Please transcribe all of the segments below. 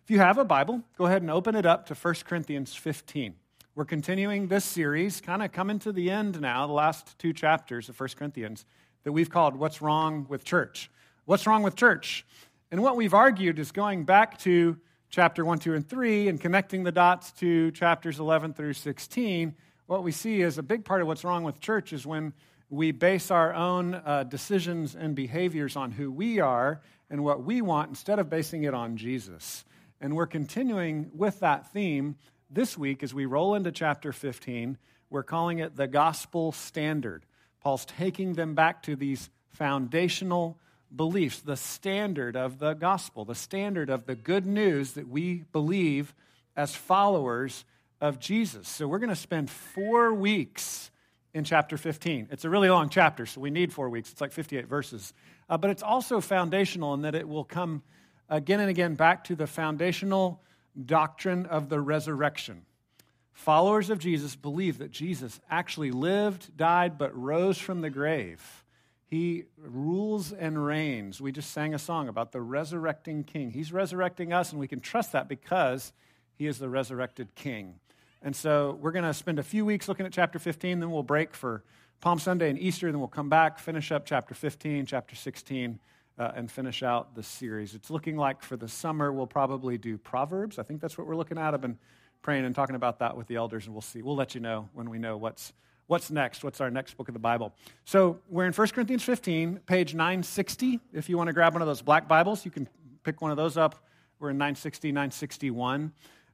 If you have a Bible, go ahead and open it up to 1 Corinthians 15. We're continuing this series, kind of coming to the end now, the last two chapters of 1 Corinthians, that we've called What's Wrong with Church? What's wrong with church? And what we've argued is going back to chapter 1, 2, and 3 and connecting the dots to chapters 11 through 16. What we see is a big part of what's wrong with church is when we base our own decisions and behaviors on who we are and what we want instead of basing it on Jesus. And we're continuing with that theme this week as we roll into chapter 15. We're calling it the gospel standard. Paul's taking them back to these foundational beliefs, the standard of the gospel, the standard of the good news that we believe as followers of Jesus. So we're going to spend 4 weeks in chapter 15. It's a really long chapter, so we need 4 weeks. It's like 58 verses. But it's also foundational in that it will come again and again back to the foundational doctrine of the resurrection. Followers of Jesus believe that Jesus actually lived, died, but rose from the grave. He rules and reigns. We just sang a song about the resurrecting King. He's resurrecting us, and we can trust that because he is the resurrected King. And so we're going to spend a few weeks looking at chapter 15, then we'll break for Palm Sunday and Easter, then we'll come back, finish up chapter 15, chapter 16, and finish out the series. It's looking like for the summer we'll probably do Proverbs. I think that's what we're looking at. I've been praying and talking about that with the elders, and we'll see. We'll let you know when we know what's next, what's our next book of the Bible. So we're in 1 Corinthians 15, page 960. If you want to grab one of those black Bibles, you can pick one of those up. We're in 960, 961.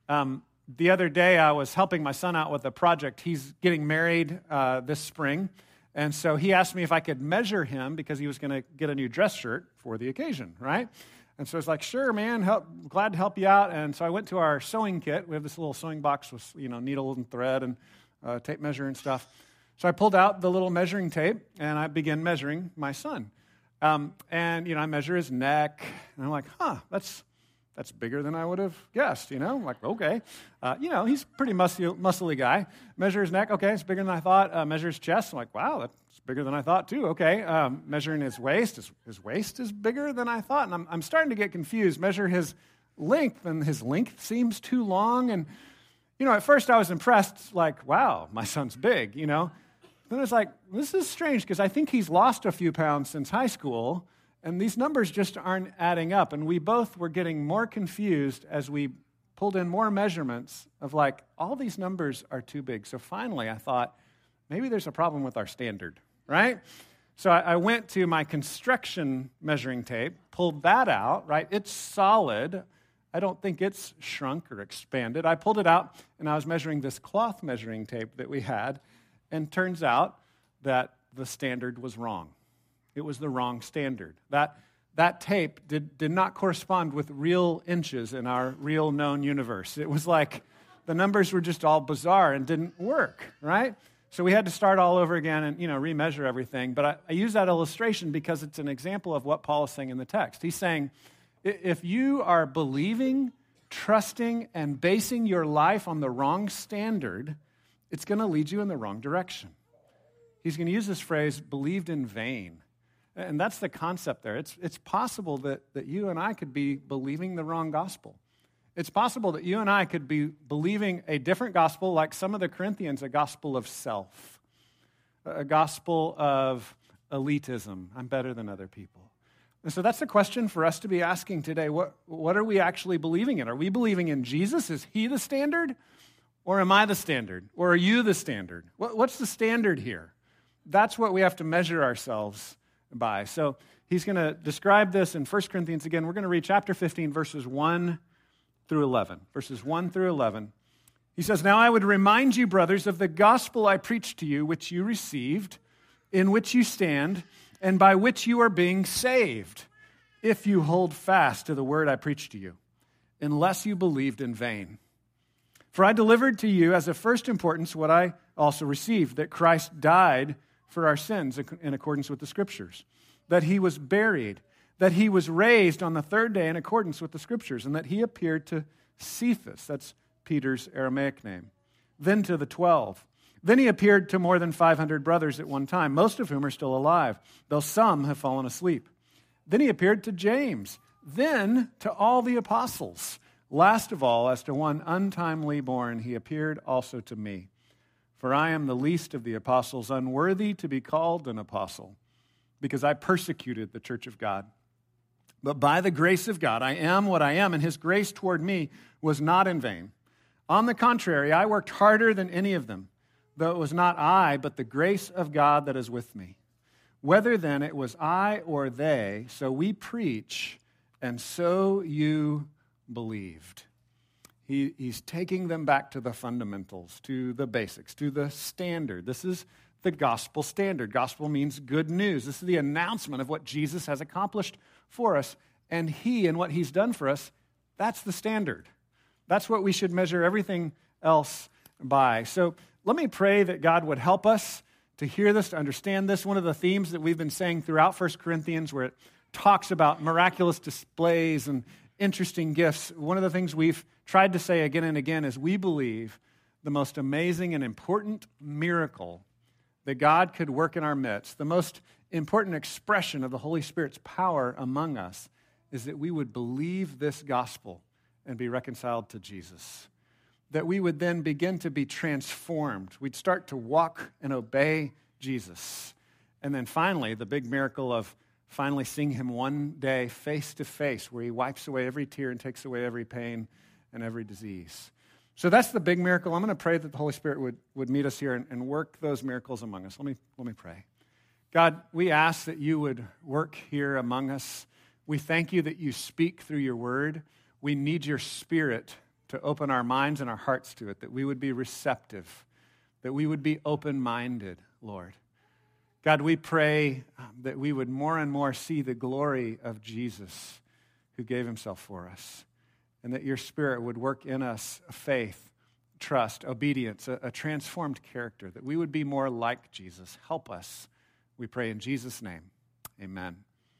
The other day, I was helping my son out with a project. He's getting married this spring, and so he asked me if I could measure him because he was going to get a new dress shirt for the occasion, right? And so I was like, sure, man, glad to help you out. And so I went to our sewing kit. We have this little sewing box with, needle and thread and tape measure and stuff. So I pulled out the little measuring tape, and I began measuring my son. I measure his neck, and I'm like, that's bigger than I would have guessed, I'm like, okay. He's a pretty muscly guy. Measure his neck, okay, it's bigger than I thought. Measure his chest, I'm like, wow, that's bigger than I thought too, okay. Measuring his waist, his waist is bigger than I thought, and I'm starting to get confused. Measure his length, and his length seems too long, and, at first I was impressed, like, wow, my son's big, Then I was like, this is strange, because I think he's lost a few pounds since high school, and these numbers just aren't adding up. And we both were getting more confused as we pulled in more measurements of like, all these numbers are too big. So finally I thought, maybe there's a problem with our standard, right? So I went to my construction measuring tape, pulled that out, right? It's solid. I don't think it's shrunk or expanded. I pulled it out, and I was measuring this cloth measuring tape that we had, and turns out that the standard was wrong. It was the wrong standard. That tape did not correspond with real inches in our real known universe. It was like the numbers were just all bizarre and didn't work, right? So we had to start all over again and, remeasure everything. But I use that illustration because it's an example of what Paul is saying in the text. He's saying, if you are believing, trusting, and basing your life on the wrong standard, it's going to lead you in the wrong direction. He's going to use this phrase, believed in vain. And that's the concept there. It's possible that you and I could be believing the wrong gospel. It's possible that you and I could be believing a different gospel, like some of the Corinthians, a gospel of self, a gospel of elitism. I'm better than other people. And so that's the question for us to be asking today. What are we actually believing in? Are we believing in Jesus? Is he the standard? Or am I the standard? Or are you the standard? What's the standard here? That's what we have to measure ourselves by. So he's going to describe this in 1 Corinthians again. We're going to read chapter 15, verses 1 through 11. Verses 1 through 11. He says, "Now I would remind you, brothers, of the gospel I preached to you, which you received, in which you stand, and by which you are being saved, if you hold fast to the word I preached to you, unless you believed in vain. For I delivered to you as of first importance what I also received, that Christ died for our sins in accordance with the Scriptures, that he was buried, that he was raised on the third day in accordance with the Scriptures, and that he appeared to Cephas," that's Peter's Aramaic name, "then to the 12. Then he appeared to more than 500 brothers at one time, most of whom are still alive, though some have fallen asleep. Then he appeared to James, then to all the apostles. Last of all, as to one untimely born, he appeared also to me. For I am the least of the apostles, unworthy to be called an apostle, because I persecuted the church of God. But by the grace of God, I am what I am, and his grace toward me was not in vain. On the contrary, I worked harder than any of them, though it was not I, but the grace of God that is with me. Whether then it was I or they, so we preach, and so you believed. He's taking them back to the fundamentals, to the basics, to the standard. This is the gospel standard. Gospel means good news. This is the announcement of what Jesus has accomplished for us. And he and what he's done for us, that's the standard. That's what we should measure everything else by. So let me pray that God would help us to hear this, to understand this. One of the themes that we've been saying throughout 1 Corinthians, where it talks about miraculous displays and interesting gifts, one of the things we've tried to say again and again is we believe the most amazing and important miracle that God could work in our midst, the most important expression of the Holy Spirit's power among us, is that we would believe this gospel and be reconciled to Jesus. That we would then begin to be transformed. We'd start to walk and obey Jesus. And then finally, the big miracle of finally seeing him one day face to face, where he wipes away every tear and takes away every pain and every disease. So that's the big miracle. I'm going to pray that the Holy Spirit would meet us here and work those miracles among us. Let me pray. God, we ask that you would work here among us. We thank you that you speak through your word. We need your Spirit to open our minds and our hearts to it, that we would be receptive, that we would be open-minded, Lord. God, we pray that we would more and more see the glory of Jesus who gave himself for us, and that your Spirit would work in us faith, trust, obedience, a transformed character, that we would be more like Jesus. Help us, we pray in Jesus' name. Amen.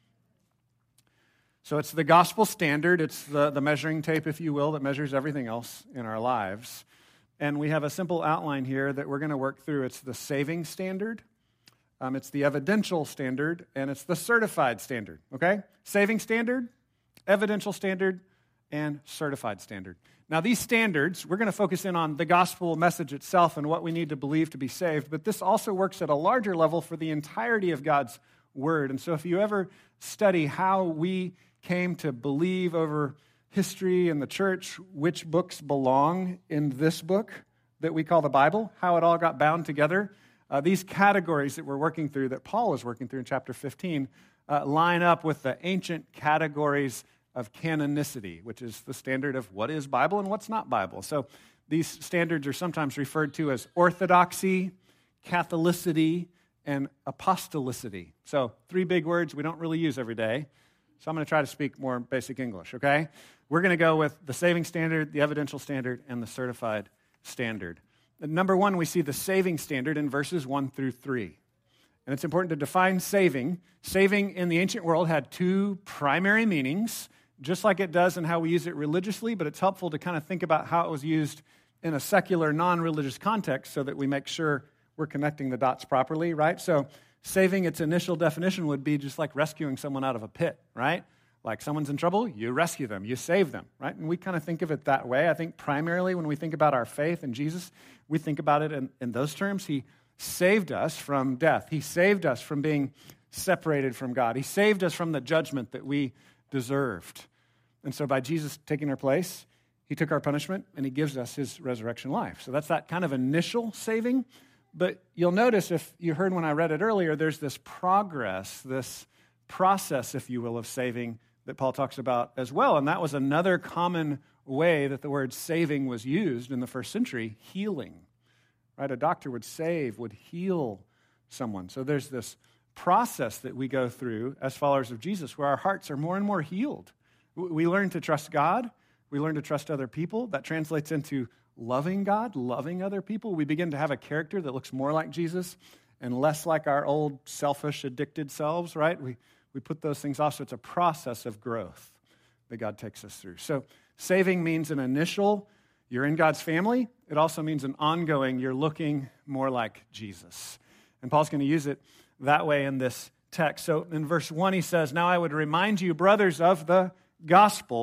So it's the gospel standard. It's the measuring tape, if you will, that measures everything else in our lives. And we have a simple outline here that we're going to work through. It's the saving standard, it's the evidential standard, and it's the certified standard, okay? Saving standard, evidential standard, and certified standard. Now, these standards, we're going to focus in on the gospel message itself and what we need to believe to be saved, but this also works at a larger level for the entirety of God's word. And so if you ever study how we came to believe over history and the church, which books belong in this book that we call the Bible, how it all got bound together, these categories that we're working through, that Paul is working through in chapter 15, line up with the ancient categories of canonicity, which is the standard of what is Bible and what's not Bible. So these standards are sometimes referred to as orthodoxy, Catholicity, and apostolicity. So 3 big words we don't really use every day. So I'm going to try to speak more basic English, okay? We're going to go with the saving standard, the evidential standard, and the certified standard. Number 1, we see the saving standard in verses 1 through 3. And it's important to define saving. Saving in the ancient world had 2 primary meanings, just like it does in how we use it religiously, but it's helpful to kind of think about how it was used in a secular, non-religious context so that we make sure we're connecting the dots properly, right? So saving, its initial definition would be just like rescuing someone out of a pit, right? Like someone's in trouble, you rescue them, you save them, right? And we kind of think of it that way. I think primarily when we think about our faith in Jesus, we think about it in those terms. He saved us from death. He saved us from being separated from God. He saved us from the judgment that we deserved. And so by Jesus taking our place, he took our punishment and he gives us his resurrection life. So that's that kind of initial saving. But you'll notice, if you heard when I read it earlier, there's this progress, this process, if you will, of saving that Paul talks about as well. And that was another common way that the word saving was used in the first century, healing. Right? A doctor would save, would heal someone. So there's this process that we go through as followers of Jesus where our hearts are more and more healed. We learn to trust God. We learn to trust other people. That translates into loving God, loving other people. We begin to have a character that looks more like Jesus and less like our old selfish, addicted selves, right? We put those things off. So it's a process of growth that God takes us through. So saving means an initial, you're in God's family. It also means an ongoing, you're looking more like Jesus. And Paul's going to use it that way in this text. So in verse 1, he says, "Now I would remind you, brothers, of the gospel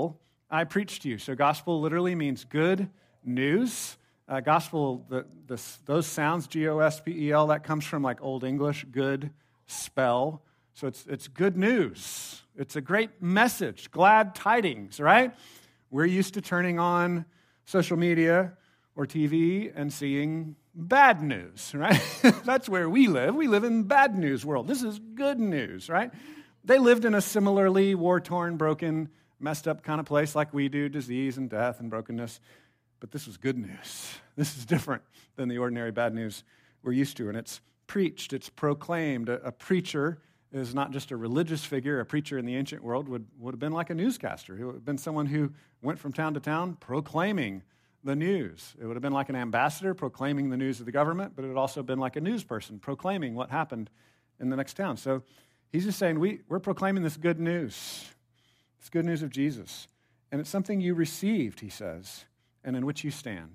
I preach to you. So gospel literally means good news. Gospel, those sounds, Gospel, that comes from like Old English, good spell. So it's good news. It's a great message, glad tidings, right? We're used to turning on social media or TV and seeing bad news, right? That's where we live. We live in bad news world. This is good news, right? They lived in a similarly war-torn, broken, messed up kind of place like we do, disease and death and brokenness. But this was good news. This is different than the ordinary bad news we're used to. And it's preached, it's proclaimed. A preacher is not just a religious figure. A preacher in the ancient world would have been like a newscaster. He would have been someone who went from town to town proclaiming the news. It would have been like an ambassador proclaiming the news of the government, but it would also have been like a news person proclaiming what happened in the next town. So he's just saying, we're proclaiming this good news. It's good news of Jesus. And it's something you received, he says, and in which you stand.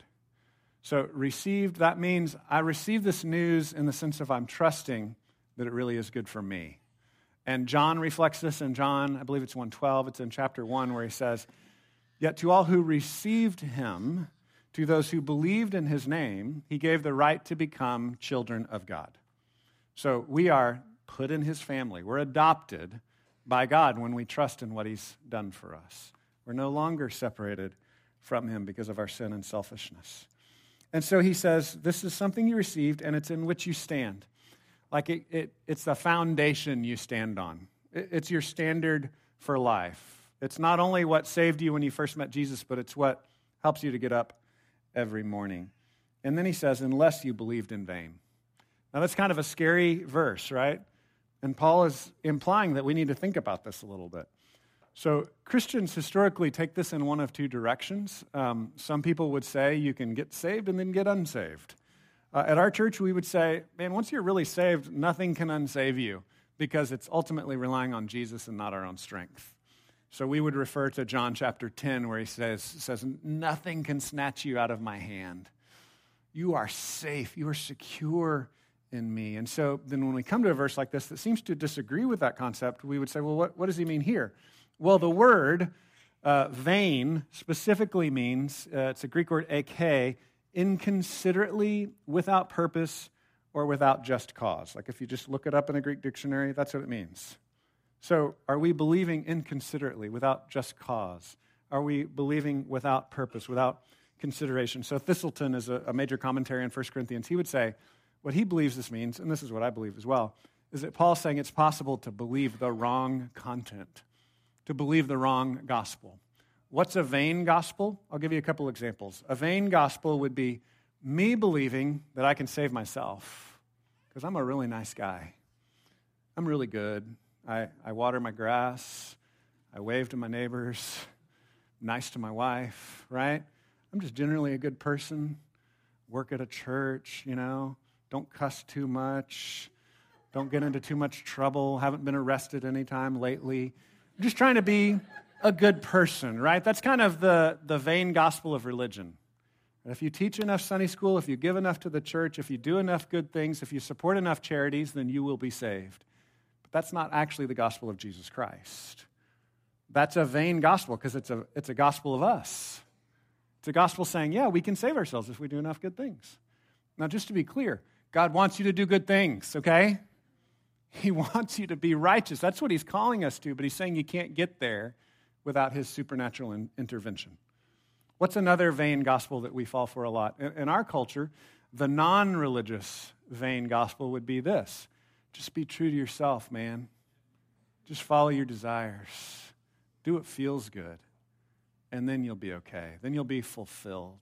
So received, that means I received this news in the sense of I'm trusting that it really is good for me. And John reflects this in John, I believe it's 1:12. It's in chapter 1 where he says, "Yet to all who received him, to those who believed in his name, he gave the right to become children of God." So we are put in his family. We're adopted by God when we trust in what he's done for us. We're no longer separated from him because of our sin and selfishness. And so he says, this is something you received, and it's in which you stand. Like it's the foundation you stand on. It's your standard for life. It's not only what saved you when you first met Jesus, but it's what helps you to get up every morning. And then he says, unless you believed in vain. Now that's kind of a scary verse, right? And Paul is implying that we need to think about this a little bit. So Christians historically take this in one of two directions. Some people would say you can get saved and then get unsaved. At our church, we would say, man, once you're really saved, nothing can unsave you because it's ultimately relying on Jesus and not our own strength. So we would refer to John chapter 10 where he says, nothing can snatch you out of my hand. You are safe. You are secure in me. And so then when we come to a verse like this that seems to disagree with that concept, we would say, well, what does he mean here? Well, the word vain specifically means, it's a Greek word ek, inconsiderately, without purpose, or without just cause. Like if you just look it up in a Greek dictionary, that's what it means. So are we believing inconsiderately, without just cause? Are we believing without purpose, without consideration? So Thistleton is a major commentary on 1 Corinthians. He would say what he believes this means, and this is what I believe as well, is that Paul's saying it's possible to believe the wrong content, to believe the wrong gospel. What's a vain gospel? I'll give you a couple examples. A vain gospel would be me believing that I can save myself because I'm a really nice guy. I'm really good. I water my grass. I wave to my neighbors. Nice to my wife, right? I'm just generally a good person. Work at a church, Don't cuss too much. Don't get into too much trouble. Haven't been arrested any time lately. I'm just trying to be a good person, right? That's kind of the vain gospel of religion. If you teach enough Sunday school, if you give enough to the church, if you do enough good things, if you support enough charities, then you will be saved. But that's not actually the gospel of Jesus Christ. That's a vain gospel because it's a gospel of us. It's a gospel saying, yeah, we can save ourselves if we do enough good things. Now, just to be clear, God wants you to do good things, okay? He wants you to be righteous. That's what he's calling us to, but he's saying you can't get there without his supernatural intervention. What's another vain gospel that we fall for a lot? In our culture, the non-religious vain gospel would be this. Just be true to yourself, man. Just follow your desires. Do what feels good. And then you'll be okay. Then you'll be fulfilled.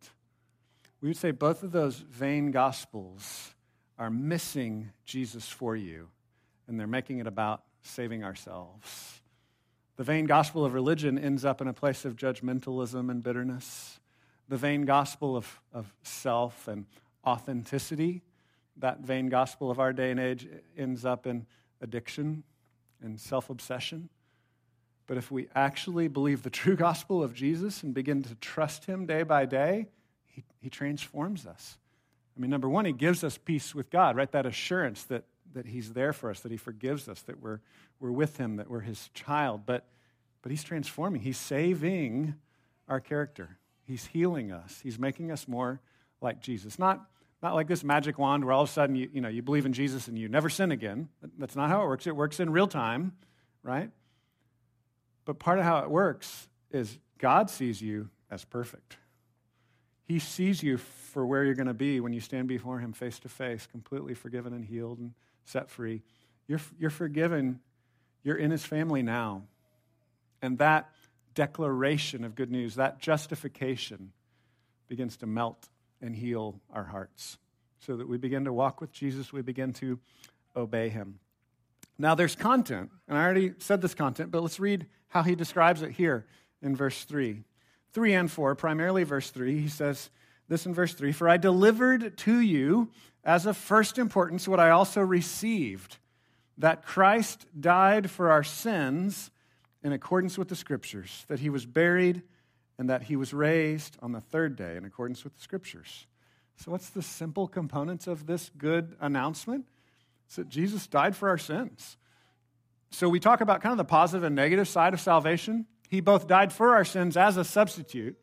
We would say both of those vain gospels are missing Jesus for you, and they're making it about saving ourselves. The vain gospel of religion ends up in a place of judgmentalism and bitterness. The vain gospel of self and authenticity, that vain gospel of our day and age ends up in addiction and self-obsession. But if we actually believe the true gospel of Jesus and begin to trust him day by day, he transforms us. I mean, number one, he gives us peace with God, right? That assurance that he's there for us, that he forgives us, that we're with him, that we're his child. But he's transforming. He's saving our character. He's healing us. He's making us more like Jesus. Not like this magic wand where all of a sudden you believe in Jesus and you never sin again. That's not how it works. It works in real time, right? But part of how it works is God sees you as perfect. He sees you for where you're going to be when you stand before him face to face, completely forgiven and healed and set free. You're forgiven. You're in his family now. And that declaration of good news, that justification begins to melt and heal our hearts so that we begin to walk with Jesus. We begin to obey him. Now there's content, and I already said this content, but let's read how he describes it here in verse 3. 3 and 4, primarily verse 3, he says this in verse 3, "For I delivered to you as of first importance what I also received, that Christ died for our sins in accordance with the Scriptures, that he was buried, and that he was raised on the third day in accordance with the Scriptures." So what's the simple components of this good announcement? It's that Jesus died for our sins. So we talk about kind of the positive and negative side of salvation. He both died for our sins as a substitute,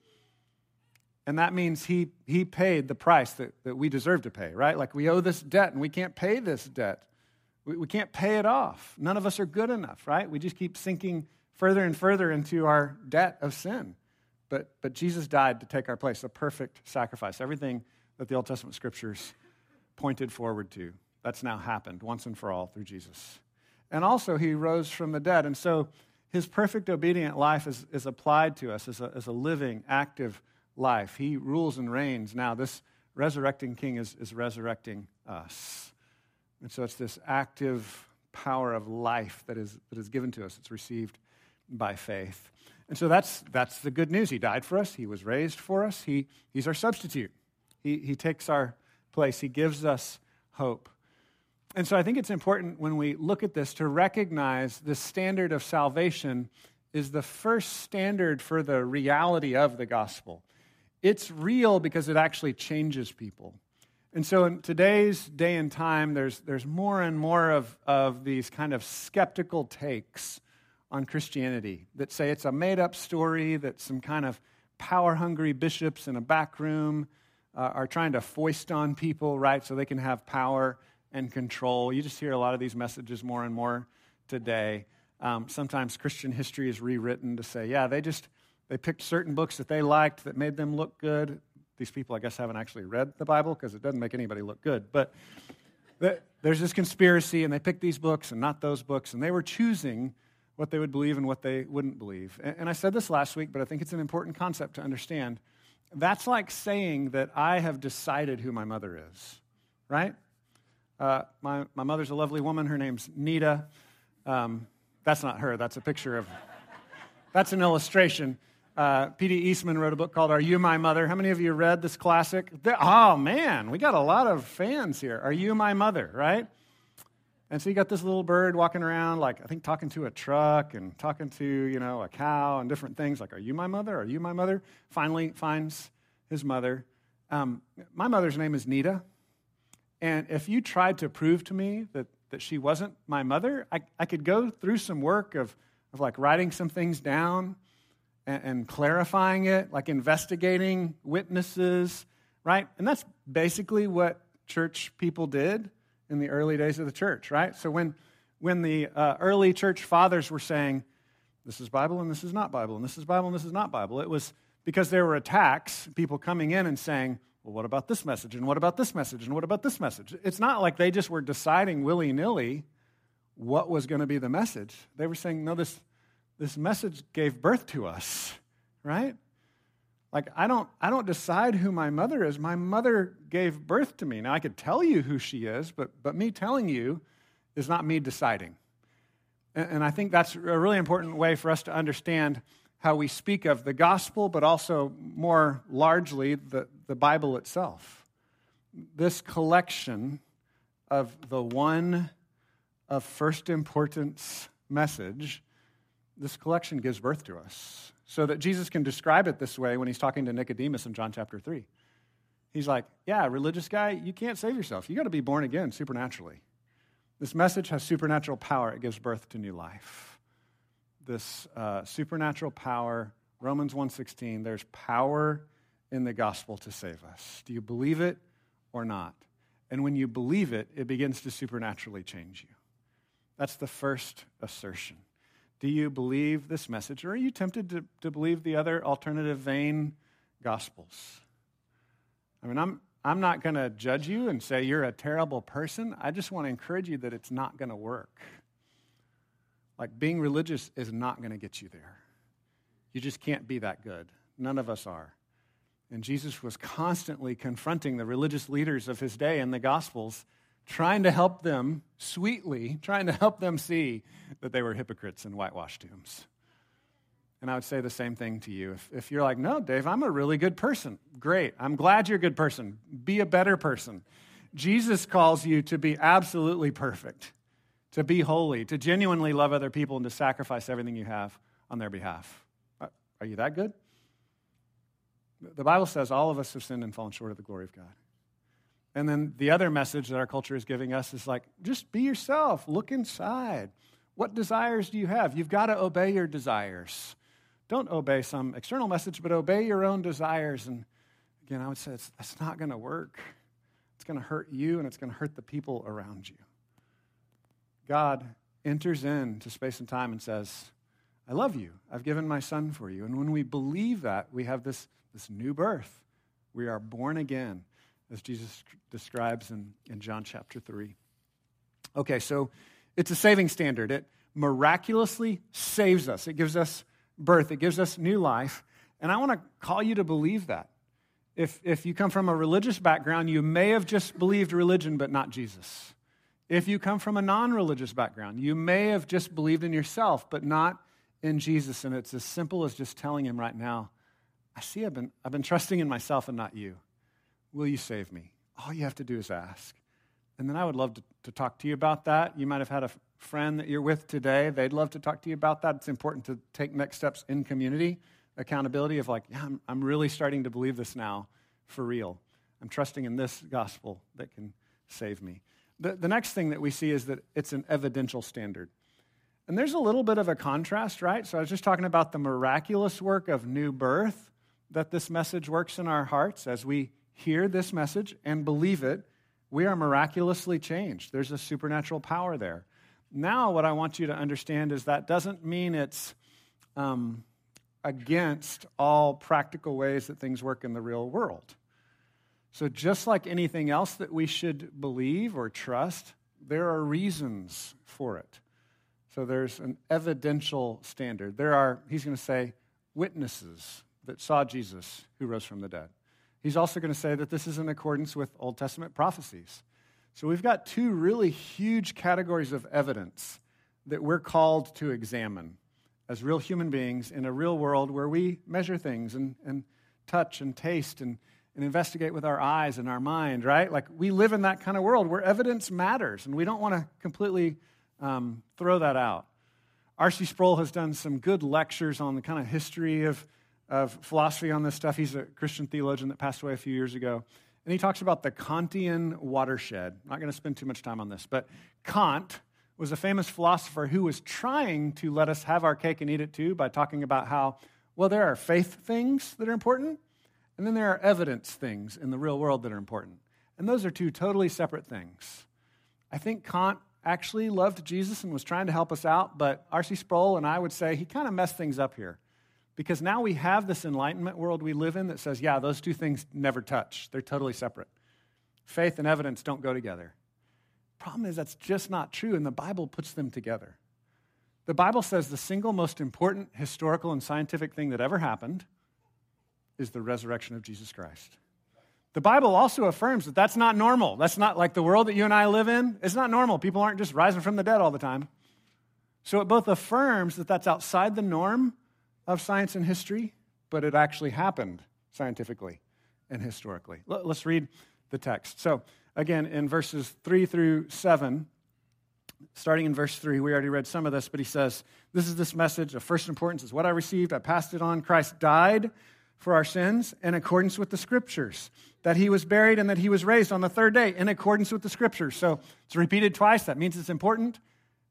and that means he paid the price that we deserve to pay, right? Like we owe this debt, and we can't pay this debt. We can't pay it off. None of us are good enough, right? We just keep sinking further and further into our debt of sin. But Jesus died to take our place, a perfect sacrifice. Everything that the Old Testament Scriptures pointed forward to, that's now happened once and for all through Jesus. And also, he rose from the dead. And so his perfect obedient life is applied to us as a living, active life. He rules and reigns now. This resurrecting king is resurrecting us. And so it's this active power of life that is given to us. It's received by faith. And so that's the good news. He died for us. He was raised for us. He's our substitute. He takes our place. He gives us hope. And so I think it's important when we look at this to recognize the standard of salvation is the first standard for the reality of the gospel. It's real because it actually changes people. And so in today's day and time, there's more and more of these kind of skeptical takes on Christianity that say it's a made-up story, that some kind of power-hungry bishops in a back room are trying to foist on people, right, so they can have power and control. You just hear a lot of these messages more and more today. Sometimes Christian history is rewritten to say, yeah, they picked certain books that they liked that made them look good. These people, I guess, haven't actually read the Bible because it doesn't make anybody look good. But there's this conspiracy, and they picked these books and not those books, and they were choosing what they would believe and what they wouldn't believe. And I said this last week, but I think it's an important concept to understand. That's like saying that I have decided who my mother is, right? My mother's a lovely woman. Her name's Nita. That's not her. That's a picture of, that's an illustration. P.D. Eastman wrote a book called Are You My Mother? How many of you read this classic? Oh, man, we got a lot of fans here. Are You My Mother, right? And so you got this little bird walking around, like, I think talking to a truck and talking to, a cow and different things, like, are you my mother? Are you my mother? Finally finds his mother. My mother's name is Nita. And if you tried to prove to me that she wasn't my mother, I could go through some work of like writing some things down and clarifying it, like investigating witnesses, right? And that's basically what church people did in the early days of the church, right? So when the early church fathers were saying, this is Bible and this is not Bible, and this is Bible and this is not Bible, it was because there were attacks, people coming in and saying, well, what about this message, and what about this message, and what about this message? It's not like they just were deciding willy-nilly what was going to be the message. They were saying, no, this message gave birth to us, right? Like, I don't decide who my mother is. My mother gave birth to me. Now, I could tell you who she is, but me telling you is not me deciding. And I think that's a really important way for us to understand how we speak of the gospel, but also more largely the Bible itself. This collection of the one of first importance message, this collection gives birth to us. So that Jesus can describe it this way when he's talking to Nicodemus in John chapter 3. He's like, yeah, religious guy, you can't save yourself. You got to be born again supernaturally. This message has supernatural power. It gives birth to new life. This supernatural power Romans 1:16, there's power in the gospel to save us. Do you believe it or not? And when you believe it, it begins to supernaturally change you. That's the first assertion. Do you believe this message, or are you tempted to believe the other alternative vain gospels? I mean, I'm not going to judge you and say you're a terrible person. I just want to encourage you that it's not going to work. Like, being religious is not going to get you there. You just can't be that good. None of us are. And Jesus was constantly confronting the religious leaders of his day in the Gospels, trying to help them sweetly, trying to help them see that they were hypocrites and whitewashed tombs. And I would say the same thing to you. If you're like, no, Dave, I'm a really good person. Great. I'm glad you're a good person. Be a better person. Jesus calls you to be absolutely perfect, to be holy, to genuinely love other people, and to sacrifice everything you have on their behalf. Are you that good? The Bible says all of us have sinned and fallen short of the glory of God. And then the other message that our culture is giving us is like, just be yourself. Look inside. What desires do you have? You've got to obey your desires. Don't obey some external message, but obey your own desires. And again, I would say that's not going to work. It's going to hurt you, and it's going to hurt the people around you. God enters into space and time and says, I love you. I've given my son for you. And when we believe that, we have this new birth. We are born again, as Jesus describes in John chapter 3. Okay, so it's a saving standard. It miraculously saves us. It gives us birth. It gives us new life. And I want to call you to believe that. If you come from a religious background, you may have just believed religion, but not Jesus. If you come from a non-religious background, you may have just believed in yourself, but not in Jesus. And it's as simple as just telling him right now, I see I've been trusting in myself and not you. Will you save me? All you have to do is ask. And then I would love to talk to you about that. You might have had a friend that you're with today. They'd love to talk to you about that. It's important to take next steps in community accountability of like, yeah, I'm really starting to believe this now for real. I'm trusting in this gospel that can save me. The next thing that we see is that it's an evidential standard. And there's a little bit of a contrast, right? So I was just talking about the miraculous work of new birth, that this message works in our hearts. As we hear this message and believe it, we are miraculously changed. There's a supernatural power there. Now, what I want you to understand is that doesn't mean it's against all practical ways that things work in the real world. So just like anything else that we should believe or trust, there are reasons for it. So there's an evidential standard. There are, he's going to say, witnesses that saw Jesus who rose from the dead. He's also going to say that this is in accordance with Old Testament prophecies. So we've got two really huge categories of evidence that we're called to examine as real human beings in a real world where we measure things and touch and taste and investigate with our eyes and our mind, right? Like, we live in that kind of world where evidence matters, and we don't want to completely throw that out. R.C. Sproul has done some good lectures on the kind of history of philosophy on this stuff. He's a Christian theologian that passed away a few years ago. And he talks about the Kantian watershed. I'm not going to spend too much time on this, but Kant was a famous philosopher who was trying to let us have our cake and eat it too by talking about how, well, there are faith things that are important, and then there are evidence things in the real world that are important. And those are two totally separate things. I think Kant actually loved Jesus and was trying to help us out, but R.C. Sproul and I would say he kind of messed things up here. Because now we have this Enlightenment world we live in that says, yeah, those two things never touch. They're totally separate. Faith and evidence don't go together. Problem is that's just not true, and the Bible puts them together. The Bible says the single most important historical and scientific thing that ever happened is the resurrection of Jesus Christ. The Bible also affirms that that's not normal. That's not like the world that you and I live in. It's not normal. People aren't just rising from the dead all the time. So it both affirms that that's outside the norm of science and history, but it actually happened scientifically and historically. Let's read the text. So again, in verses 3 through 7, starting in verse 3, we already read some of this, but he says, this is this message of first importance, is what I received, I passed it on. Christ died for our sins in accordance with the Scriptures, that he was buried and that he was raised on the third day in accordance with the Scriptures. So it's repeated twice. That means it's important.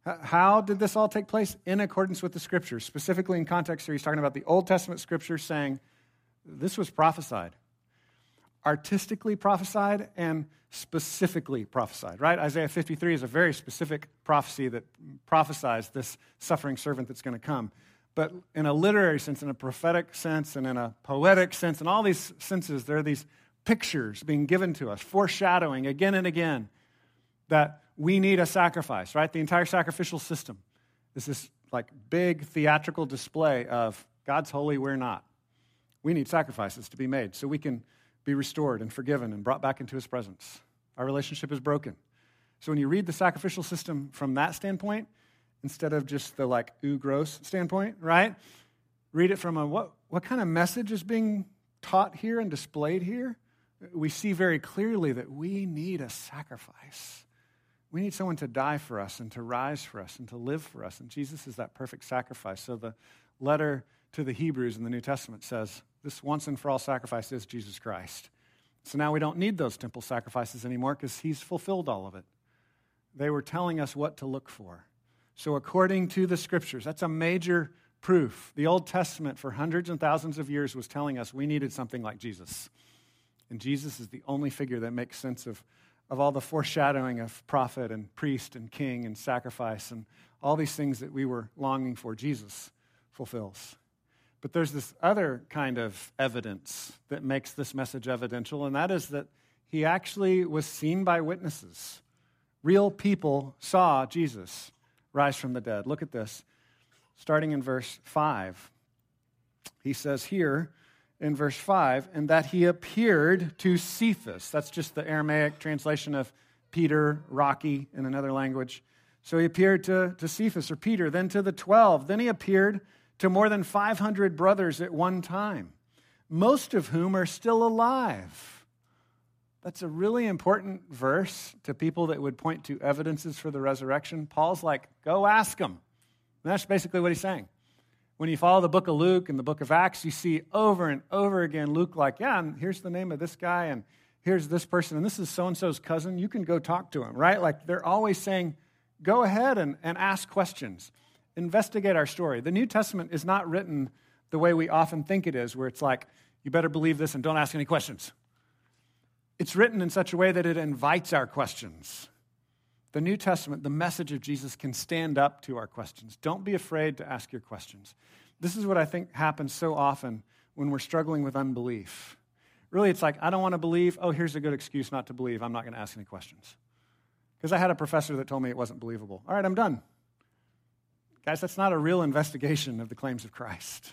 How did this all take place? In accordance with the Scriptures. Specifically in context here, he's talking about the Old Testament Scriptures saying this was prophesied. Artistically prophesied and specifically prophesied, right? Isaiah 53 is a very specific prophecy that prophesies this suffering servant that's going to come. But in a literary sense, in a prophetic sense, and in a poetic sense, in all these senses, there are these pictures being given to us, foreshadowing again and again that we need a sacrifice, right? The entire sacrificial system is this like big theatrical display of God's holy, we're not. We need sacrifices to be made so we can be restored and forgiven and brought back into his presence. Our relationship is broken. So when you read the sacrificial system from that standpoint, instead of just the like, ooh, gross standpoint, right? Read it from a, what kind of message is being taught here and displayed here? We see very clearly that we need a sacrifice. We need someone to die for us and to rise for us and to live for us. And Jesus is that perfect sacrifice. So the letter to the Hebrews in the New Testament says, this once and for all sacrifice is Jesus Christ. So now we don't need those temple sacrifices anymore because he's fulfilled all of it. They were telling us what to look for. So according to the Scriptures, that's a major proof. The Old Testament for hundreds and thousands of years was telling us we needed something like Jesus. And Jesus is the only figure that makes sense of all the foreshadowing of prophet and priest and king and sacrifice and all these things that we were longing for. Jesus fulfills. But there's this other kind of evidence that makes this message evidential, and that is that he actually was seen by witnesses. Real people saw Jesus rise from the dead. Look at this. Starting in verse 5. He says here in verse 5, and that he appeared to Cephas. That's just the Aramaic translation of Peter, Rocky in another language. So he appeared to Cephas or Peter, then to the 12. Then he appeared to more than 500 brothers at one time, most of whom are still alive. That's a really important verse to people that would point to evidences for the resurrection. Paul's like, go ask them. And that's basically what he's saying. When you follow the book of Luke and the book of Acts, you see over and over again Luke like, yeah, and here's the name of this guy, and here's this person, and this is so-and-so's cousin. You can go talk to him, right? Like they're always saying, go ahead and ask questions. Investigate our story. The New Testament is not written the way we often think it is, where it's like, you better believe this and don't ask any questions. It's written in such a way that it invites our questions. The New Testament, the message of Jesus, can stand up to our questions. Don't be afraid to ask your questions. This is what I think happens so often when we're struggling with unbelief. Really, it's like, I don't want to believe. Oh, here's a good excuse not to believe. I'm not going to ask any questions. Because I had a professor that told me it wasn't believable. All right, I'm done. Guys, that's not a real investigation of the claims of Christ.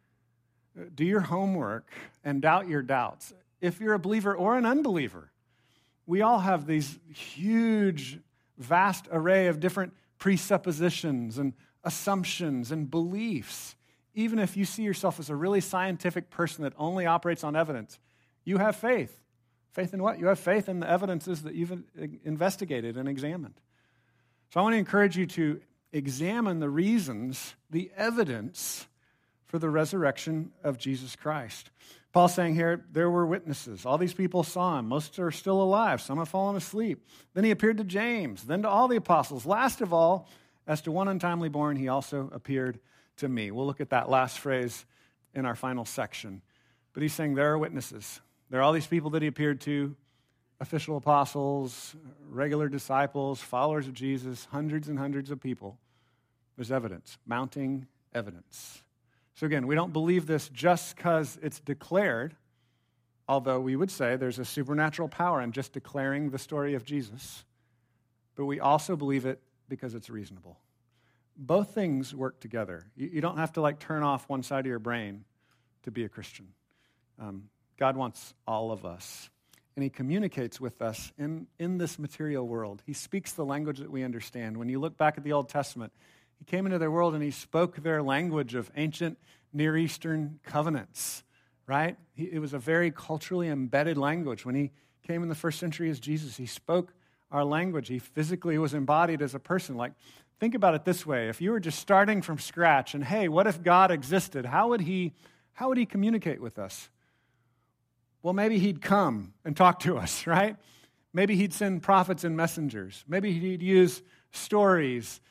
Do your homework and doubt your doubts. If you're a believer or an unbeliever, we all have these huge, vast array of different presuppositions and assumptions and beliefs. Even if you see yourself as a really scientific person that only operates on evidence, you have faith. Faith in what? You have faith in the evidences that you've investigated and examined. So I want to encourage you to examine the reasons, the evidence for the resurrection of Jesus Christ. Paul's saying here, there were witnesses. All these people saw him. Most are still alive. Some have fallen asleep. Then he appeared to James, then to all the apostles. Last of all, as to one untimely born, he also appeared to me. We'll look at that last phrase in our final section. But he's saying there are witnesses. There are all these people that he appeared to, official apostles, regular disciples, followers of Jesus, hundreds and hundreds of people. There's evidence, mounting evidence. So again, we don't believe this just because it's declared, although we would say there's a supernatural power in just declaring the story of Jesus, but we also believe it because it's reasonable. Both things work together. You don't have to like turn off one side of your brain to be a Christian. God wants all of us. And he communicates with us in this material world. He speaks the language that we understand. When you look back at the Old Testament, he came into their world and he spoke their language of ancient Near Eastern covenants, right? It was a very culturally embedded language. When he came in the first century as Jesus, he spoke our language. He physically was embodied as a person. Like, think about it this way. If you were just starting from scratch and, hey, what if God existed? How would he communicate with us? Well, maybe he'd come and talk to us, right? Maybe he'd send prophets and messengers. Maybe he'd use stories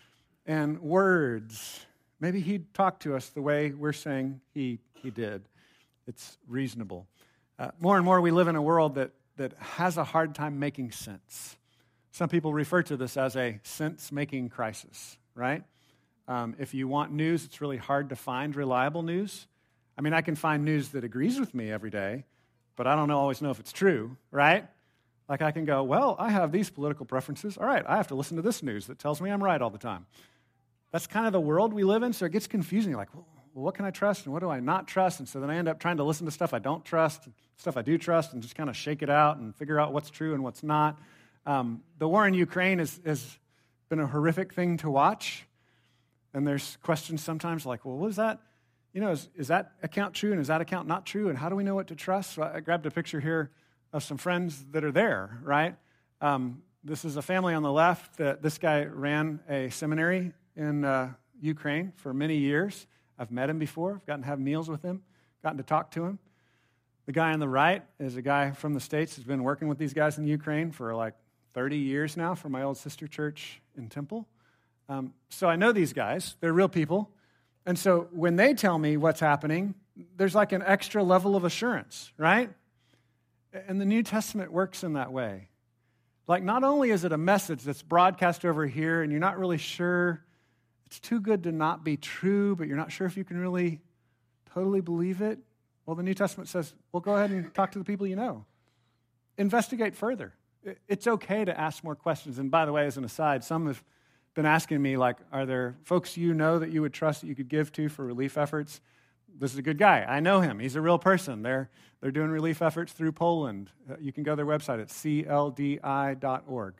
and words. Maybe he'd talk to us the way we're saying he did. It's reasonable. More and more we live in a world that has a hard time making sense. Some people refer to this as a sense-making crisis, right? If you want news, it's really hard to find reliable news. I mean, I can find news that agrees with me every day, but I don't always know if it's true, right? Like I can go, well, I have these political preferences. All right, I have to listen to this news that tells me I'm right all the time. That's kind of the world we live in, so it gets confusing. You're like, well, what can I trust and what do I not trust? And so then I end up trying to listen to stuff I don't trust, stuff I do trust, and just kind of shake it out and figure out what's true and what's not. The war in Ukraine has been a horrific thing to watch. And there's questions sometimes like, well, what is that? You know, is that account true and is that account not true? And how do we know what to trust? So I grabbed a picture here of some friends that are there, right? This is a family on the left. This guy ran a seminary in Ukraine for many years. I've met him before. I've gotten to have meals with him, gotten to talk to him. The guy on the right is a guy from the States who's been working with these guys in Ukraine for like 30 years now for my old sister church in Temple. So I know these guys. They're real people. And so when they tell me what's happening, there's like an extra level of assurance, right? And the New Testament works in that way. Like not only is it a message that's broadcast over here and you're not really sure, it's too good to not be true, but you're not sure if you can really totally believe it. Well, the New Testament says, well, go ahead and talk to the people you know. Investigate further. It's okay to ask more questions. And by the way, as an aside, some have been asking me, like, are there folks you know that you would trust that you could give to for relief efforts? This is a good guy. I know him. He's a real person. They're doing relief efforts through Poland. You can go to their website at cldi.org.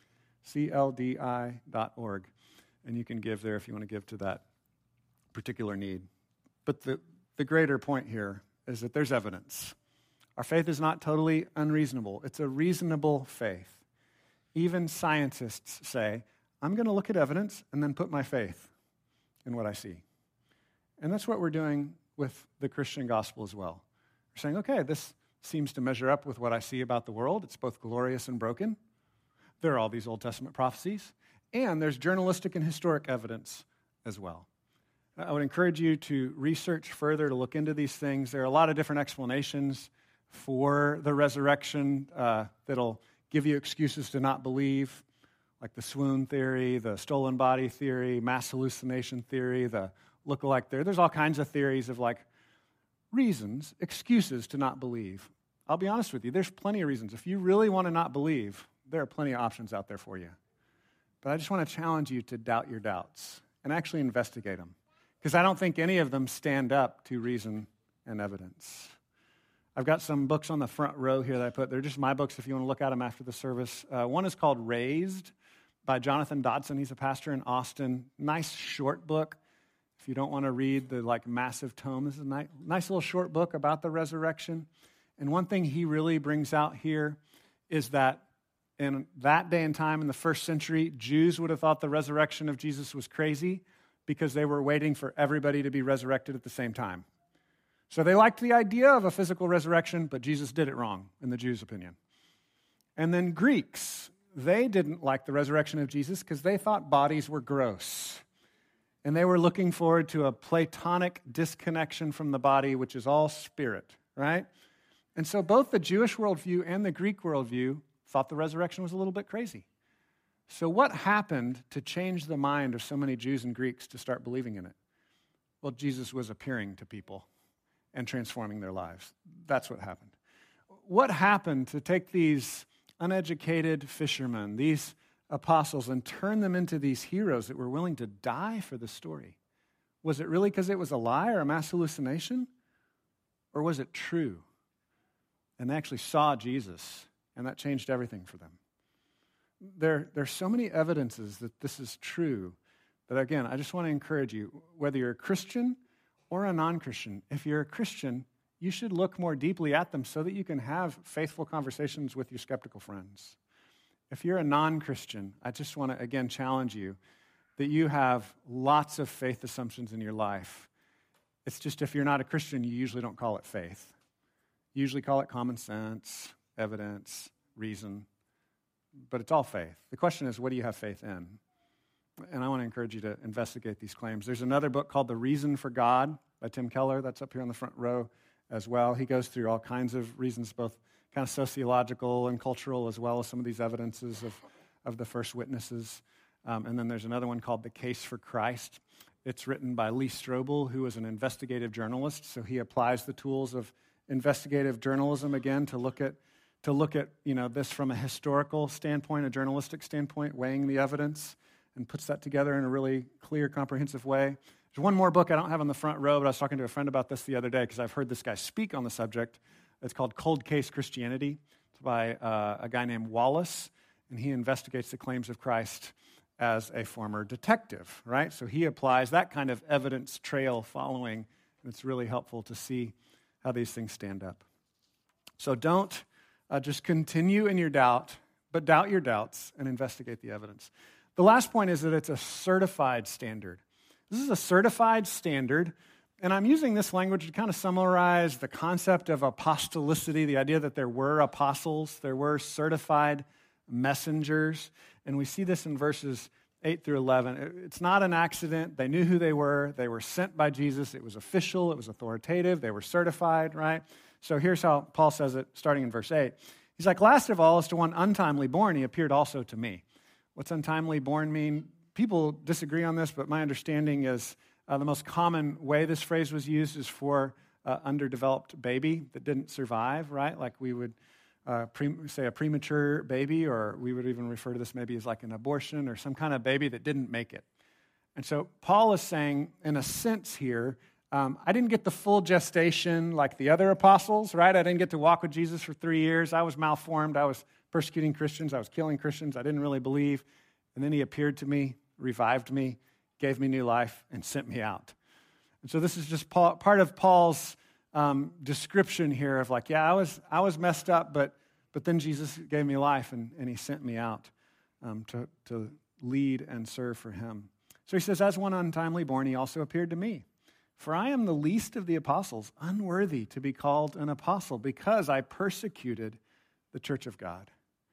cldi.org. And you can give there if you want to give to that particular need. But the greater point here is that there's evidence. Our faith is not totally unreasonable. It's a reasonable faith. Even scientists say, I'm going to look at evidence and then put my faith in what I see. And that's what we're doing with the Christian gospel as well. We're saying, okay, this seems to measure up with what I see about the world. It's both glorious and broken. There are all these Old Testament prophecies. And there's journalistic and historic evidence as well. I would encourage you to research further, to look into these things. There are a lot of different explanations for the resurrection that'll give you excuses to not believe, like the swoon theory, the stolen body theory, mass hallucination theory, the look-alike theory. There's all kinds of theories of like reasons, excuses to not believe. I'll be honest with you, there's plenty of reasons. If you really want to not believe, there are plenty of options out there for you. But I just want to challenge you to doubt your doubts and actually investigate them, because I don't think any of them stand up to reason and evidence. I've got some books on the front row here that I put. They're just my books if you want to look at them after the service. One is called Raised by Jonathan Dodson. He's a pastor in Austin. Nice short book. If you don't want to read the like massive tome, this is a nice little short book about the resurrection. And one thing he really brings out here is that in that day and time in the first century, Jews would have thought the resurrection of Jesus was crazy because they were waiting for everybody to be resurrected at the same time. So they liked the idea of a physical resurrection, but Jesus did it wrong, in the Jews' opinion. And then Greeks, they didn't like the resurrection of Jesus because they thought bodies were gross. And they were looking forward to a Platonic disconnection from the body, which is all spirit, right? And so both the Jewish worldview and the Greek worldview thought the resurrection was a little bit crazy. So what happened to change the mind of so many Jews and Greeks to start believing in it? Well, Jesus was appearing to people and transforming their lives. That's what happened. What happened to take these uneducated fishermen, these apostles, and turn them into these heroes that were willing to die for the story? Was it really because it was a lie or a mass hallucination? Or was it true? And they actually saw Jesus, and that changed everything for them. There's so many evidences that this is true that, again, I just want to encourage you, whether you're a Christian or a non-Christian, if you're a Christian, you should look more deeply at them so that you can have faithful conversations with your skeptical friends. If you're a non-Christian, I just want to, again, challenge you that you have lots of faith assumptions in your life. It's just if you're not a Christian, you usually don't call it faith. You usually call it common sense, evidence, reason, but it's all faith. The question is, what do you have faith in? and I want to encourage you to investigate these claims. There's another book called The Reason for God by Tim Keller. That's up here on the front row as well. He goes through all kinds of reasons, both kind of sociological and cultural, as well as some of these evidences of the first witnesses. And then there's another one called The Case for Christ. It's written by Lee Strobel, who is an investigative journalist. So he applies the tools of investigative journalism again to look at this from a historical standpoint, a journalistic standpoint, weighing the evidence, and puts that together in a really clear, comprehensive way. There's one more book I don't have on the front row, but I was talking to a friend about this the other day because I've heard this guy speak on the subject. It's called Cold Case Christianity. It's by a guy named Wallace, and he investigates the claims of Christ as a former detective, right? So he applies that kind of evidence trail following, and it's really helpful to see how these things stand up. So don't just continue in your doubt, but doubt your doubts and investigate the evidence. The last point is that it's a certified standard. This is a certified standard, and I'm using this language to kind of summarize the concept of apostolicity, the idea that there were apostles, there were certified messengers, and we see this in verses 8 through 11. It's not an accident. They knew who they were sent by Jesus. It was official, it was authoritative, they were certified, right? So here's how Paul says it, starting in verse 8. He's like, last of all, as to one untimely born, he appeared also to me. What's untimely born mean? People disagree on this, but my understanding is the most common way this phrase was used is for underdeveloped baby that didn't survive, right? Like we would say a premature baby, or we would even refer to this maybe as like an abortion or some kind of baby that didn't make it. And so Paul is saying, in a sense here, I didn't get the full gestation like the other apostles, right? I didn't get to walk with Jesus for 3 years. I was malformed. I was persecuting Christians. I was killing Christians. I didn't really believe. And then he appeared to me, revived me, gave me new life, and sent me out. And so this is just part of Paul's description here of like, yeah, I was messed up, but then Jesus gave me life, and he sent me out to lead and serve for him. So he says, as one untimely born, he also appeared to me. For I am the least of the apostles, unworthy to be called an apostle, because I persecuted the church of God.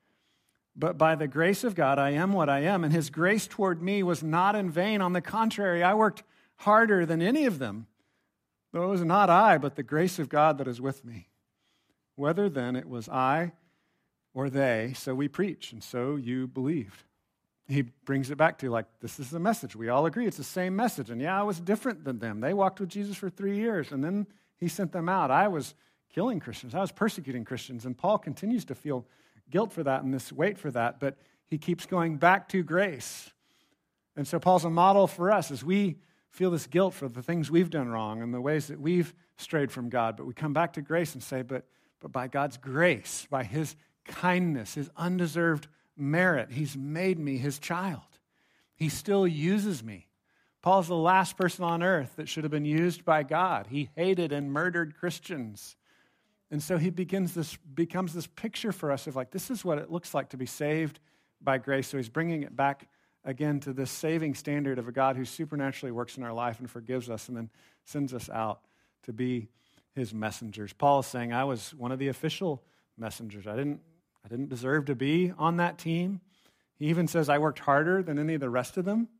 But by the grace of God, I am what I am, and his grace toward me was not in vain. On the contrary, I worked harder than any of them, though it was not I, but the grace of God that is with me. Whether then it was I or they, so we preach, and so you believed. He brings it back to like, this is the message. We all agree it's the same message. And yeah, I was different than them. They walked with Jesus for 3 years, and then he sent them out. I was killing Christians. I was persecuting Christians. And Paul continues to feel guilt for that and this weight for that, but he keeps going back to grace. And so Paul's a model for us as we feel this guilt for the things we've done wrong and the ways that we've strayed from God. But we come back to grace and say, but by God's grace, by his kindness, his undeserved merit, he's made me his child. He still uses me. Paul's the last person on earth that should have been used by God. He hated and murdered Christians. And so he becomes this picture for us of like, this is what it looks like to be saved by grace. So he's bringing it back again to this saving standard of a God who supernaturally works in our life and forgives us and then sends us out to be his messengers. Paul is saying, I was one of the official messengers. I didn't deserve to be on that team. He even says, I worked harder than any of the rest of them.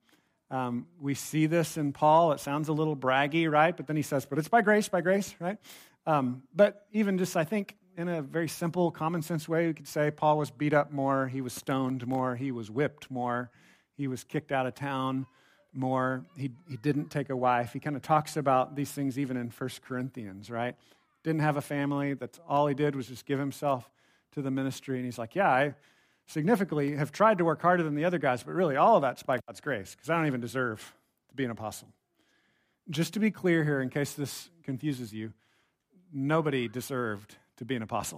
We see this in Paul. It sounds a little braggy, right? But then he says, but it's by grace, right? But even just, I think, in a very simple, common sense way, we could say Paul was beat up more, he was stoned more, he was whipped more, he was kicked out of town more, he didn't take a wife. He kind of talks about these things even in 1 Corinthians, right? Didn't have a family. That's all he did was just give himself to the ministry. And he's like, yeah, I significantly have tried to work harder than the other guys, but really all of that's by God's grace, because I don't even deserve to be an apostle. Just to be clear here, in case this confuses you, nobody deserved to be an apostle.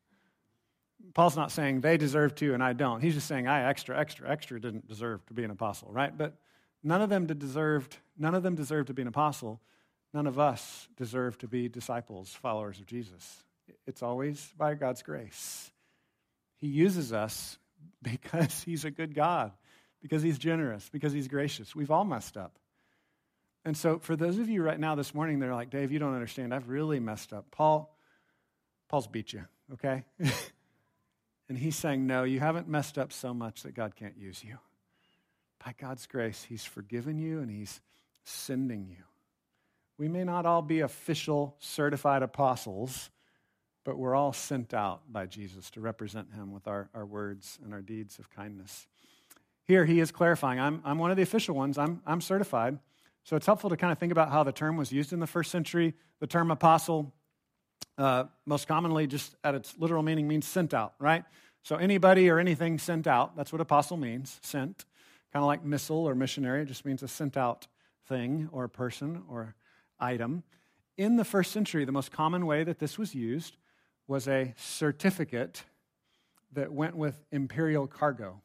Paul's not saying they deserve to and I don't. He's just saying I extra didn't deserve to be an apostle, right? But none of them deserved to be an apostle. None of us deserve to be disciples, followers of Jesus. It's always by God's grace. He uses us because he's a good God, because he's generous, because he's gracious. We've all messed up. And so for those of you right now this morning, they're like, Dave, you don't understand. I've really messed up. Paul's beat you, okay? And he's saying, no, you haven't messed up so much that God can't use you. by God's grace, he's forgiven you and he's sending you. We may not all be official certified apostles, but we're all sent out by Jesus to represent him with our words and our deeds of kindness. Here he is clarifying, I'm one of the official ones, I'm certified. So it's helpful to kind of think about how the term was used in the first century. The term apostle, most commonly just at its literal meaning, means sent out, right? So anybody or anything sent out, that's what apostle means, sent. Kind of like missile or missionary, it just means a sent out thing or person or item. In the first century, the most common way that this was used was a certificate that went with imperial cargo.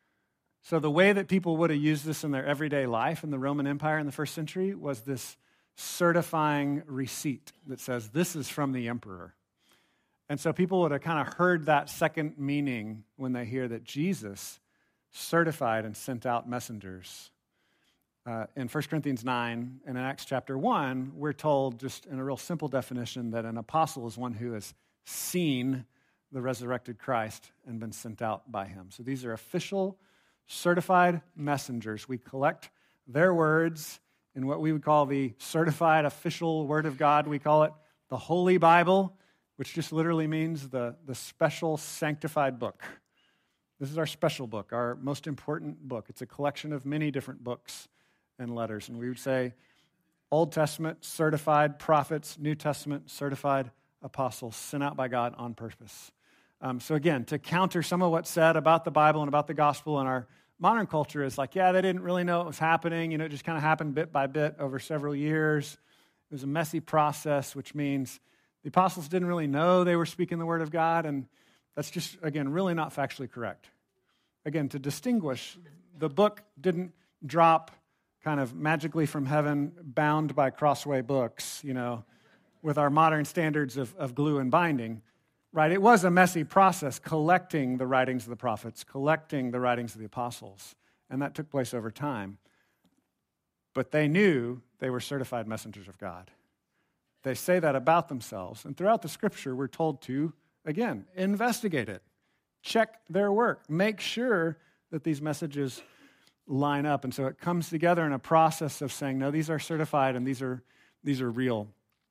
So the way that people would have used this in their everyday life in the Roman Empire in the first century was this certifying receipt that says, this is from the emperor. And so people would have kind of heard that second meaning when they hear that Jesus certified and sent out messengers. In 1 Corinthians 9 and in Acts chapter 1, we're told just in a real simple definition that an apostle is one who has seen the resurrected Christ and been sent out by him. So these are official, certified messengers. We collect their words in what we would call the certified official word of God. We call it the Holy Bible, which just literally means the special sanctified book. This is our special book, our most important book. It's a collection of many different books and letters. And we would say Old Testament certified prophets, New Testament certified apostles sent out by God on purpose. So again, to counter some of what's said about the Bible and about the gospel in our modern culture is like, yeah, they didn't really know what was happening. It just kind of happened bit by bit over several years. It was a messy process, which means the apostles didn't really know they were speaking the word of God, and that's just, again, really not factually correct. Again, to distinguish, the book didn't drop kind of magically from heaven, bound by Crossway Books, with our modern standards of glue and binding, right? It was a messy process collecting the writings of the prophets, collecting the writings of the apostles, and that took place over time. But they knew they were certified messengers of God. They say that about themselves, and throughout the scripture, we're told to, again, investigate it, check their work, make sure that these messages line up. And so it comes together in a process of saying, no, these are certified and these are real.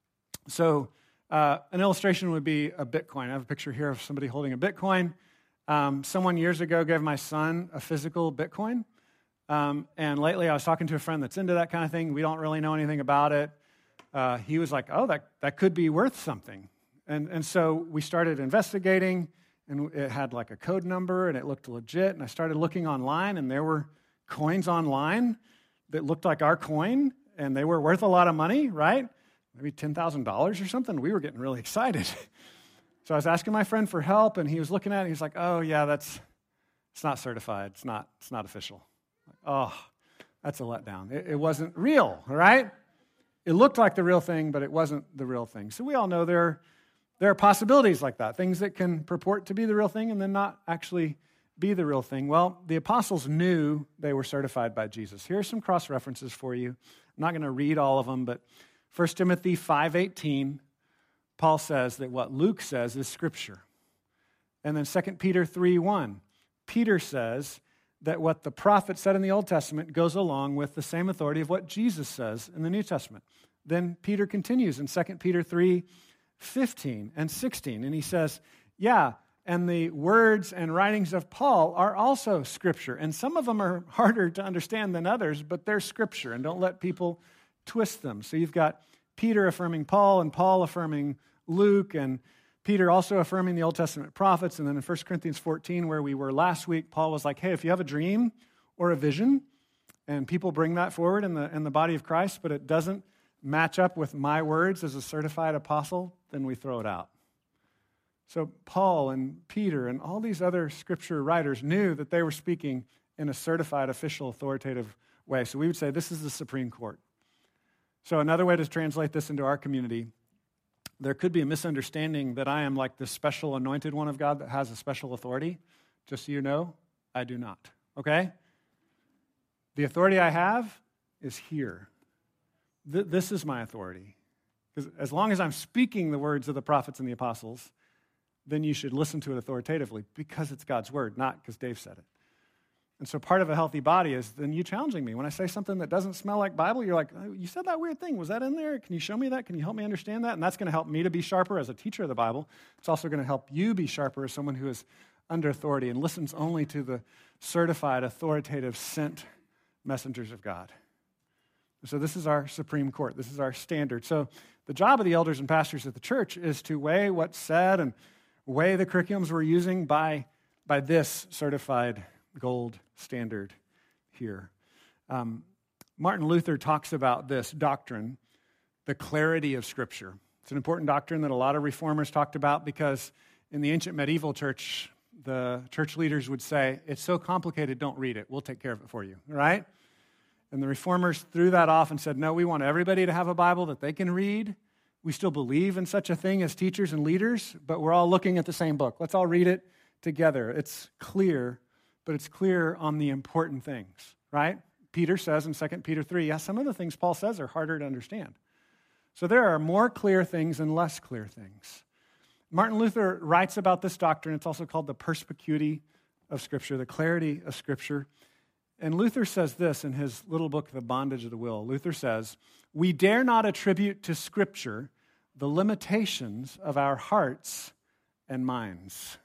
So an illustration would be a Bitcoin. I have a picture here of somebody holding a Bitcoin. Someone years ago gave my son a physical Bitcoin. And lately I was talking to a friend that's into that kind of thing. We don't really know anything about it. He was like, oh, that could be worth something. And so we started investigating, and it had like a code number, and it looked legit. And I started looking online, and there were coins online that looked like our coin, and they were worth a lot of money, right? Maybe $10,000 or something. We were getting really excited. So I was asking my friend for help, and he was looking at it. He's like, oh, yeah, it's not certified. It's not official. Oh, that's a letdown. It wasn't real, all right? It looked like the real thing, but it wasn't the real thing. So we all know there are possibilities like that, things that can purport to be the real thing and then not actually be the real thing. Well, the apostles knew they were certified by Jesus. Here are some cross-references for you. I'm not going to read all of them, but 1 Timothy 5:18, Paul says that what Luke says is Scripture. And then 2 Peter 3:1, Peter says that what the prophet said in the Old Testament goes along with the same authority of what Jesus says in the New Testament. Then Peter continues in 2 Peter 3:15 and 16, and he says, yeah, and the words and writings of Paul are also Scripture. And some of them are harder to understand than others, but they're Scripture, and don't let people twist them. So you've got Peter affirming Paul, and Paul affirming Luke, and Peter also affirming the Old Testament prophets. And then in 1 Corinthians 14, where we were last week, Paul was like, hey, if you have a dream or a vision, and people bring that forward in the body of Christ, but it doesn't match up with my words as a certified apostle, then we throw it out. So Paul and Peter and all these other scripture writers knew that they were speaking in a certified, official, authoritative way. So we would say this is the Supreme Court. So another way to translate this into our community, there could be a misunderstanding that I am like the special anointed one of God that has a special authority. Just so you know, I do not, okay? The authority I have is here. This is my authority. Because as long as I'm speaking the words of the prophets and the apostles, then you should listen to it authoritatively because it's God's word, not because Dave said it. And so part of a healthy body is then you challenging me. When I say something that doesn't smell like Bible, you're like, oh, you said that weird thing. Was that in there? Can you show me that? Can you help me understand that? And that's going to help me to be sharper as a teacher of the Bible. It's also going to help you be sharper as someone who is under authority and listens only to the certified, authoritative, sent messengers of God. So this is our Supreme Court. This is our standard. So the job of the elders and pastors at the church is to weigh what's said and weigh the curriculums we're using by this certified gold standard here. Martin Luther talks about this doctrine, the clarity of Scripture. It's an important doctrine that a lot of reformers talked about because in the ancient medieval church, the church leaders would say, it's so complicated, don't read it. We'll take care of it for you, right? And the reformers threw that off and said, no, we want everybody to have a Bible that they can read. We still believe in such a thing as teachers and leaders, but we're all looking at the same book. Let's all read it together. It's clear, but it's clear on the important things, right? Peter says in 2 Peter 3, yeah, some of the things Paul says are harder to understand. So there are more clear things and less clear things. Martin Luther writes about this doctrine. It's also called the perspicuity of Scripture, the clarity of Scripture. And Luther says this in his little book, The Bondage of the Will. Luther says, we dare not attribute to Scripture the limitations of our hearts and minds.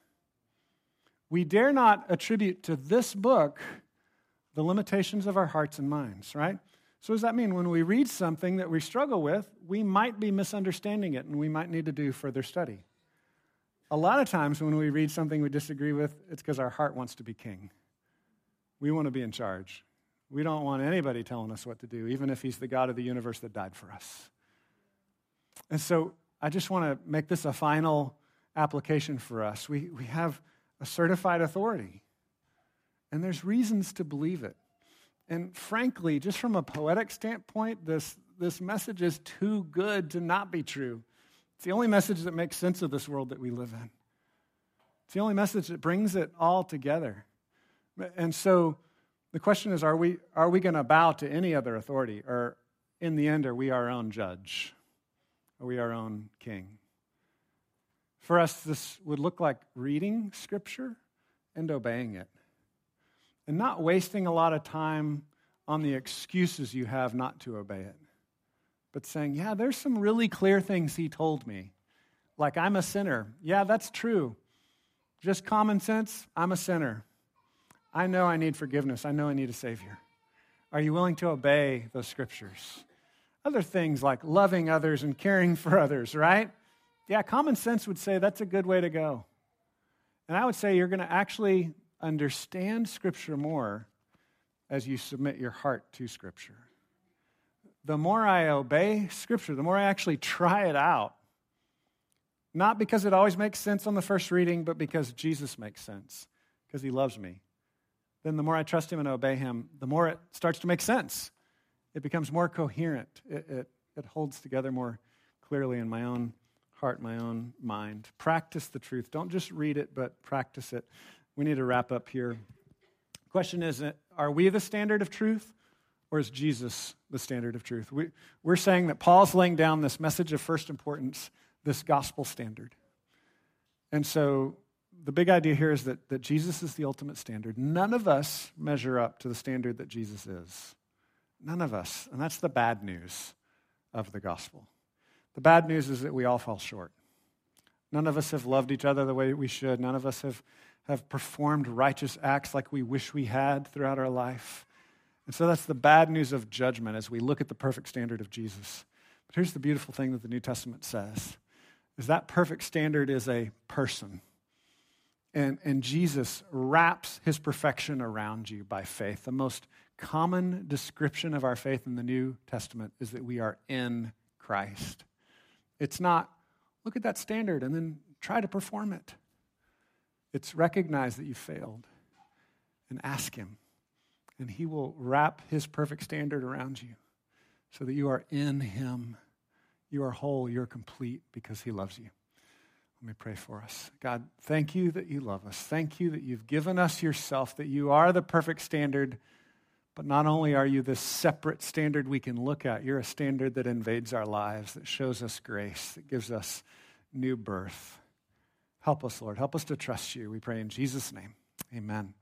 We dare not attribute to this book the limitations of our hearts and minds, right? So what does that mean? When we read something that we struggle with, we might be misunderstanding it, and we might need to do further study. A lot of times when we read something we disagree with, it's because our heart wants to be king. We want to be in charge. We don't want anybody telling us what to do, even if he's the God of the universe that died for us. And so I just want to make this a final application for us. We have a certified authority, and there's reasons to believe it. And frankly, just from a poetic standpoint, this message is too good to not be true. It's the only message that makes sense of this world that we live in. It's the only message that brings it all together. And so the question is, are we going to bow to any other authority? Or in the end, are we our own judge? Are we our own king? For us, this would look like reading Scripture and obeying it. And not wasting a lot of time on the excuses you have not to obey it. But saying, yeah, there's some really clear things he told me. Like, I'm a sinner. Yeah, that's true. Just common sense, I'm a sinner. I know I need forgiveness. I know I need a Savior. Are you willing to obey those Scriptures? Other things like loving others and caring for others, right? Yeah, common sense would say that's a good way to go. And I would say you're going to actually understand Scripture more as you submit your heart to Scripture. The more I obey Scripture, the more I actually try it out. Not because it always makes sense on the first reading, but because Jesus makes sense, because he loves me. Then the more I trust him and obey him, the more it starts to make sense. It becomes more coherent. It holds together more clearly in my own heart, my own mind. Practice the truth. Don't just read it, but practice it. We need to wrap up here. Question is, are we the standard of truth, or is Jesus the standard of truth? We're saying that Paul's laying down this message of first importance, this gospel standard. And so the big idea here is that Jesus is the ultimate standard. None of us measure up to the standard that Jesus is. None of us. And that's the bad news of the gospel. The bad news is that we all fall short. None of us have loved each other the way we should. None of us have performed righteous acts like we wish we had throughout our life. And so that's the bad news of judgment as we look at the perfect standard of Jesus. But here's the beautiful thing that the New Testament says, is that perfect standard is a person. And Jesus wraps his perfection around you by faith. The most common description of our faith in the New Testament is that we are in Christ. It's not, look at that standard and then try to perform it. It's recognize that you failed and ask him. And he will wrap his perfect standard around you so that you are in him. You are whole, you're complete because he loves you. Let me pray for us. God, thank you that you love us. Thank you that you've given us yourself, that you are the perfect standard. But not only are you this separate standard we can look at, you're a standard that invades our lives, that shows us grace, that gives us new birth. Help us, Lord. Help us to trust you. We pray in Jesus' name. Amen.